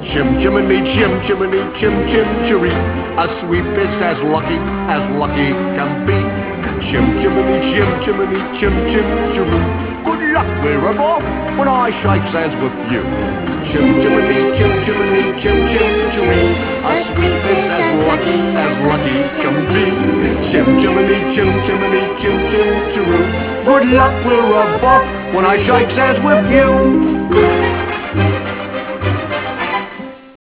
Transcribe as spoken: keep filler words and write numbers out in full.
Chim chimney, chim chimney, chim chim chiree. A sweep is as lucky as lucky can be. Chim chimney, chim chimney, chim chim chiroo. Good luck wherever when I shake hands with you. Chim chimney, chim chimney, chim chim chiree. A sweep is as lucky as lucky can be. Chim chimney, chim chimney, chim chim chiroo. Good luck wherever when I shake hands with you.